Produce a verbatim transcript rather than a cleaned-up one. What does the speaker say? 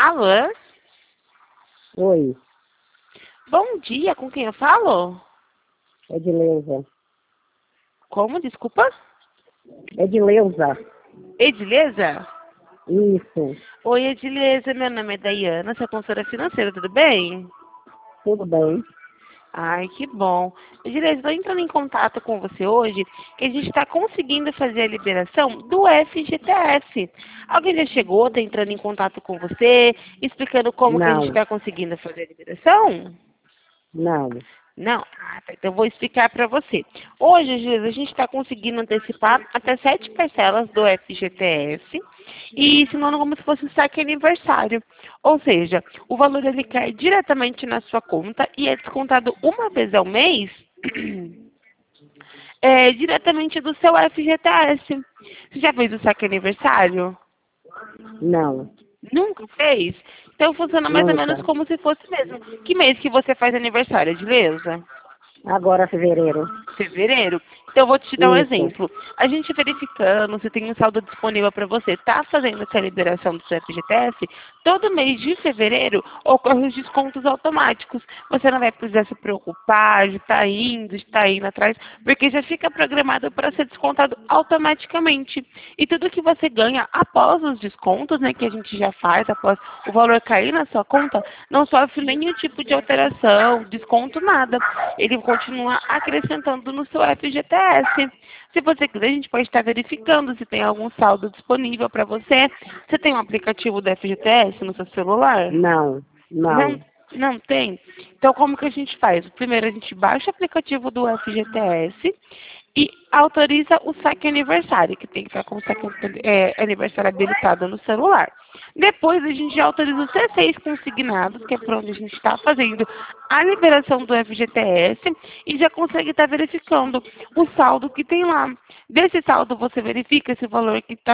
Alô? Oi, Bom dia, com quem eu falo? Edileuza. Como, desculpa? Edileuza. Edileza? Isso, Oi, Edileza, meu nome é Dayana, sou consultora financeira, tudo bem? tudo bem? Ai, que bom. Edileza, estou entrando em contato com você hoje, que a gente está conseguindo fazer a liberação do F G T S. Alguém já chegou, está entrando em contato com você, explicando como que a gente Não, está conseguindo fazer a liberação? não. Não? Ah, tá. Então eu vou explicar para você. Hoje, Gilles, a gente está conseguindo antecipar até sete parcelas do F G T S e ensinando como se fosse um saque aniversário. Ou seja, o valor ele cai diretamente na sua conta e é descontado uma vez ao mês é, diretamente do seu F G T S. Você já fez o saque aniversário? Não, Nunca fez? Então funciona mais ou menos nunca. como se fosse mesmo. Que mês que você faz aniversário, Edileuza? Agora, fevereiro. Fevereiro. Então, eu vou te dar um Isso. exemplo. A gente verificando se tem um saldo disponível para você, está fazendo essa liberação do seu F G T S, todo mês de fevereiro ocorrem os descontos automáticos. Você não vai precisar se preocupar de estar indo, de estar indo atrás, porque já fica programado para ser descontado automaticamente. E tudo que você ganha após os descontos, né, que a gente já faz, após o valor cair na sua conta, não sofre nenhum tipo de alteração, desconto, nada. Ele continua acrescentando no seu F G T S. Se você quiser, a gente pode estar verificando se tem algum saldo disponível para você. Você tem um aplicativo do F G T S no seu celular? Não, Não, não. não tem? Então, como que a gente faz? Primeiro, a gente baixa o aplicativo do F G T S e autoriza o saque aniversário, que tem que estar com o saque é, aniversário habilitado no celular. Depois, a gente já autoriza os C seis consignados, que é para onde a gente está fazendo a liberação do F G T S, e já consegue estar verificando o saldo que tem lá. Desse saldo, você verifica se o valor que está